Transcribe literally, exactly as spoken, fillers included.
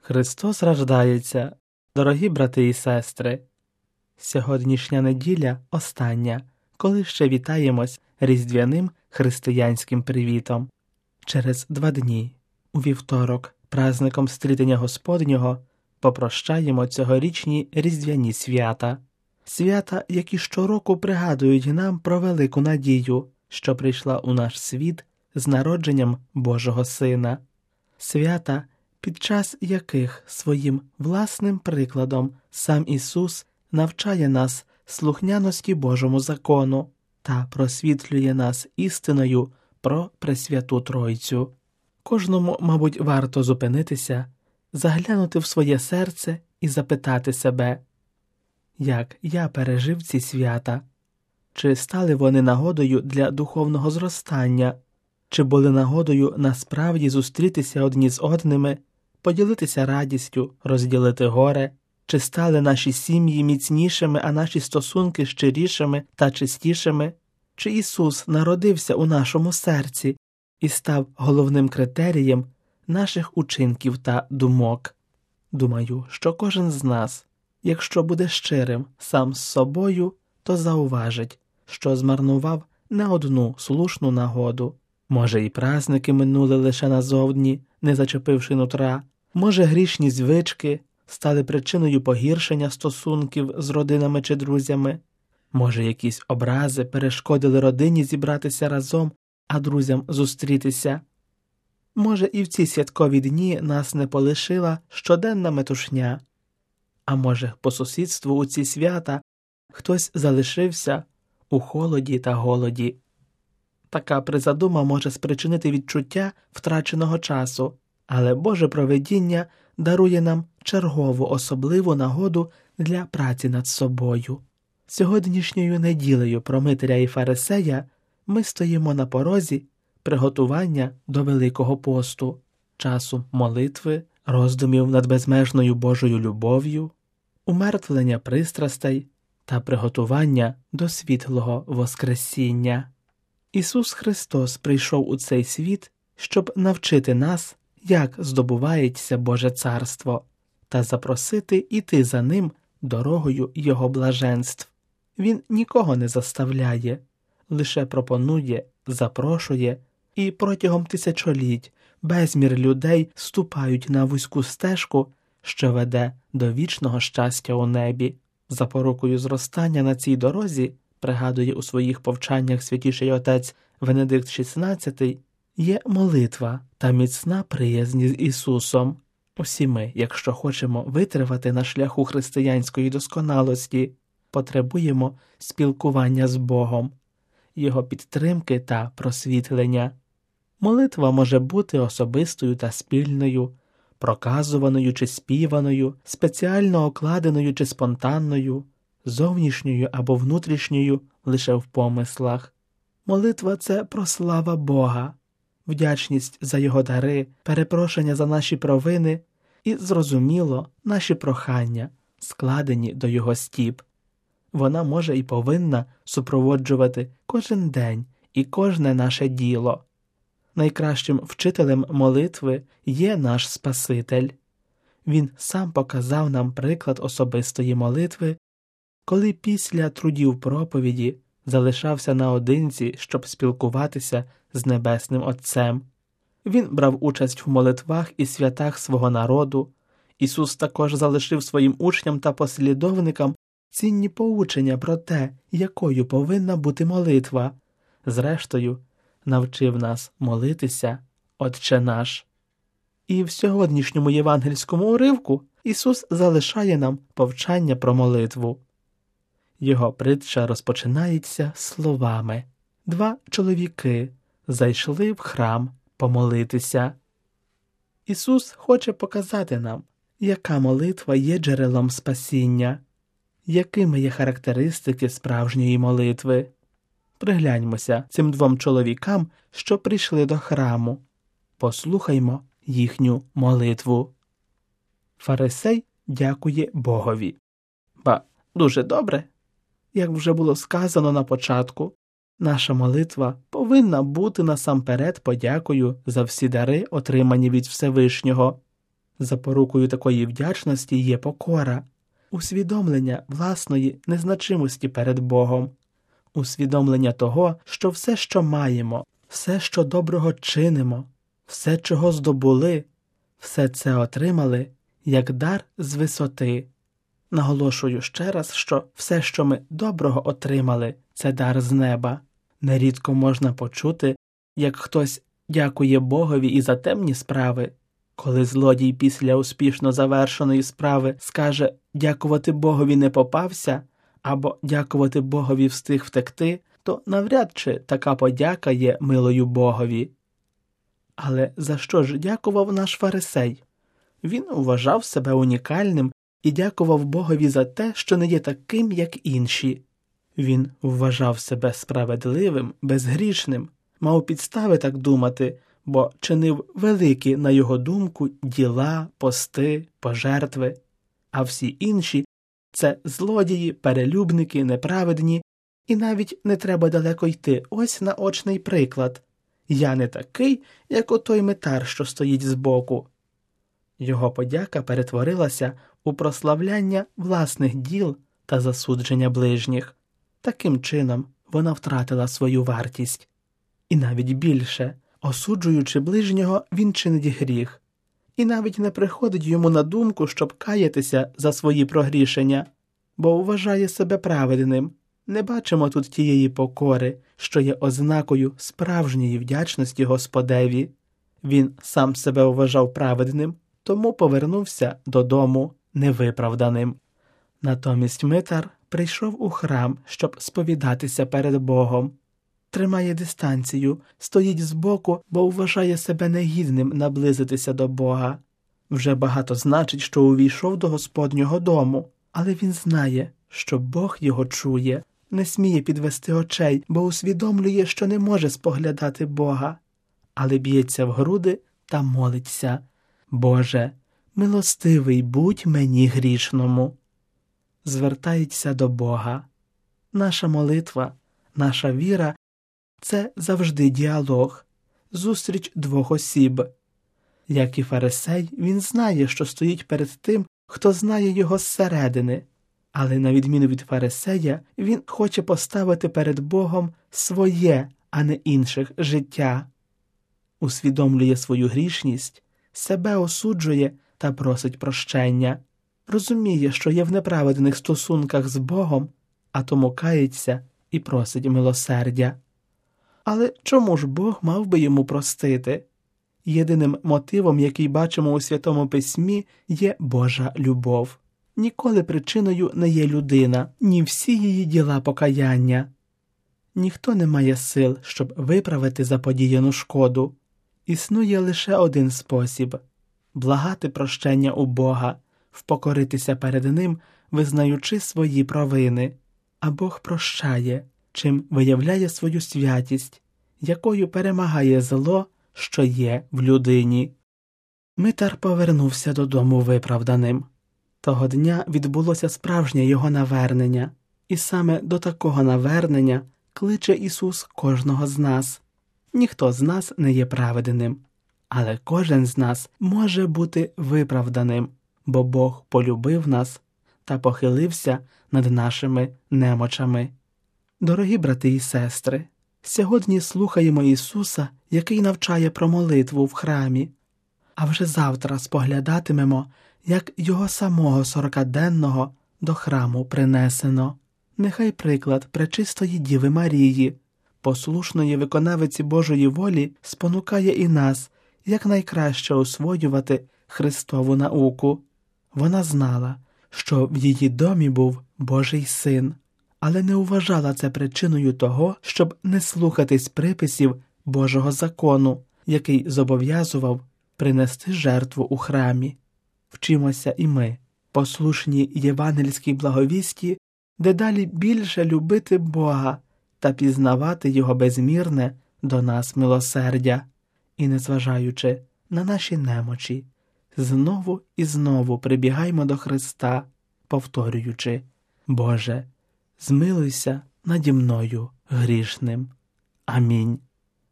Христос рождається, дорогі брати і сестри! Сьогоднішня неділя остання, коли ще вітаємось різдвяним християнським привітом. Через два дні, у вівторок, праздником Стрітення Господнього, попрощаємо цьогорічні різдвяні свята. Свята, які щороку пригадують нам про велику надію, що прийшла у наш світ з народженням Божого Сина. Свята, під час яких своїм власним прикладом сам Ісус навчає нас слухняності Божому закону та просвітлює нас істиною про Пресвяту Тройцю. Кожному, мабуть, варто зупинитися, заглянути в своє серце і запитати себе, як я пережив ці свята? Чи стали вони нагодою для духовного зростання? Чи були нагодою насправді зустрітися одні з одними, поділитися радістю, розділити горе? Чи стали наші сім'ї міцнішими, а наші стосунки щирішими та чистішими? Чи Ісус народився у нашому серці і став головним критерієм наших учинків та думок? Думаю, що кожен з нас, якщо буде щирим сам з собою, то зауважить, що змарнував не одну слушну нагоду. Може, і праздники минули лише назовні, не зачепивши нутра, може, грішні звички стали причиною погіршення стосунків з родинами чи друзями, може, якісь образи перешкодили родині зібратися разом, а друзям зустрітися. Може, і в ці святкові дні нас не полишила щоденна метушня, а може, по сусідству у ці свята хтось залишився у холоді та голоді. Така призадума може спричинити відчуття втраченого часу, але Боже провидіння дарує нам чергову особливу нагоду для праці над собою. Сьогоднішньою неділею про Митаря і Фарисея ми стоїмо на порозі приготування до Великого посту, часу молитви, роздумів над безмежною Божою любов'ю, умертвлення пристрастей та приготування до світлого Воскресіння. Ісус Христос прийшов у цей світ, щоб навчити нас, як здобувається Боже Царство, та запросити іти за Ним дорогою Його блаженств. Він нікого не заставляє, лише пропонує, запрошує, і протягом тисячоліть безмір людей ступають на вузьку стежку, що веде до вічного щастя у небі. Запорукою зростання на цій дорозі, пригадує у своїх повчаннях святіший отець Венедикт шістнадцятий, є молитва та міцна приязнь з Ісусом. Усі ми, якщо хочемо витривати на шляху християнської досконалості, потребуємо спілкування з Богом, Його підтримки та просвітлення. Молитва може бути особистою та спільною, проказуваною чи співаною, спеціально окладеною чи спонтанною, зовнішньою або внутрішньою лише в помислах. Молитва – це прослава Бога, вдячність за Його дари, перепрошення за наші провини і, зрозуміло, наші прохання, складені до Його стіп. Вона може і повинна супроводжувати кожен день і кожне наше діло. Найкращим вчителем молитви є наш Спаситель. Він сам показав нам приклад особистої молитви, коли після трудів проповіді залишався наодинці, щоб спілкуватися з Небесним Отцем. Він брав участь в молитвах і святах свого народу. Ісус також залишив своїм учням та послідовникам цінні поучення про те, якою повинна бути молитва. Зрештою, навчив нас молитися «Отче наш». І в сьогоднішньому євангельському уривку Ісус залишає нам повчання про молитву. Його притча розпочинається словами «Два чоловіки зайшли в храм помолитися». Ісус хоче показати нам, яка молитва є джерелом спасіння, якими є характеристики справжньої молитви. Пригляньмося цим двом чоловікам, що прийшли до храму. Послухаймо їхню молитву. Фарисей дякує Богові. Ба, дуже добре. Як вже було сказано на початку, наша молитва повинна бути насамперед подякою за всі дари, отримані від Всевишнього. Запорукою такої вдячності є покора, усвідомлення власної незначимості перед Богом, усвідомлення того, що все, що маємо, все, що доброго чинимо, все, чого здобули, все це отримали як дар з висоти. Наголошую ще раз, що все, що ми доброго отримали, це дар з неба. Нерідко можна почути, як хтось дякує Богові і за темні справи. Коли злодій після успішно завершеної справи скаже «дякувати Богові не попався» або «дякувати Богові встиг втекти», то навряд чи така подяка є милою Богові. Але за що ж дякував наш фарисей? Він вважав себе унікальним і дякував Богові за те, що не є таким, як інші. Він вважав себе справедливим, безгрішним, мав підстави так думати, бо чинив великі, на його думку, діла, пости, пожертви. А всі інші – це злодії, перелюбники, неправедні, і навіть не треба далеко йти. Ось наочний приклад. Я не такий, як отой митар, що стоїть збоку. Його подяка перетворилася у прославляння власних діл та засудження ближніх. Таким чином вона втратила свою вартість. І навіть більше, осуджуючи ближнього, він чинить гріх. І навіть не приходить йому на думку, щоб каятися за свої прогрішення, бо вважає себе праведним. Не бачимо тут тієї покори, що є ознакою справжньої вдячності Господеві. Він сам себе вважав праведним, тому повернувся додому невиправданим. Натомість митар прийшов у храм, щоб сповідатися перед Богом. Тримає дистанцію, стоїть збоку, бо вважає себе негідним наблизитися до Бога. Вже багато значить, що увійшов до Господнього дому, але він знає, що Бог його чує, не сміє підвести очей, бо усвідомлює, що не може споглядати Бога, але б'ється в груди та молиться: «Боже, милостивий будь мені грішному». Звертається до Бога. Наша молитва, наша віра – це завжди діалог, зустріч двох осіб. Як і фарисей, він знає, що стоїть перед тим, хто знає його зсередини, але на відміну від фарисея, він хоче поставити перед Богом своє, а не інших життя. Усвідомлює свою грішність, себе осуджує та просить прощення. Розуміє, що є в неправедних стосунках з Богом, а тому кається і просить милосердя. Але чому ж Бог мав би йому простити? Єдиним мотивом, який бачимо у Святому Письмі, є Божа любов. Ніколи причиною не є людина, ні всі її діла покаяння. Ніхто не має сил, щоб виправити заподіяну шкоду. Існує лише один спосіб – благати прощення у Бога, впокоритися перед Ним, визнаючи свої провини. А Бог прощає, чим виявляє свою святість, якою перемагає зло, що є в людині. Митар повернувся додому виправданим. Того дня відбулося справжнє його навернення, і саме до такого навернення кличе Ісус кожного з нас. Ніхто з нас не є праведним, але кожен з нас може бути виправданим, бо Бог полюбив нас та похилився над нашими немочами. Дорогі брати і сестри, сьогодні слухаємо Ісуса, який навчає про молитву в храмі, а вже завтра споглядатимемо, як Його самого сорокаденного до храму принесено. Нехай приклад пречистої Діви Марії, послушної виконавиці Божої волі, спонукає і нас, як найкраще освоювати Христову науку. Вона знала, що в її домі був Божий Син, але не вважала це причиною того, щоб не слухатись приписів Божого закону, який зобов'язував принести жертву у храмі. Вчимося і ми, послушні євангельській благовісті, дедалі більше любити Бога та пізнавати Його безмірне до нас милосердя. І, незважаючи на наші немочі, знову і знову прибігаймо до Христа, повторюючи: «Боже, змилуйся наді мною грішним». Амінь.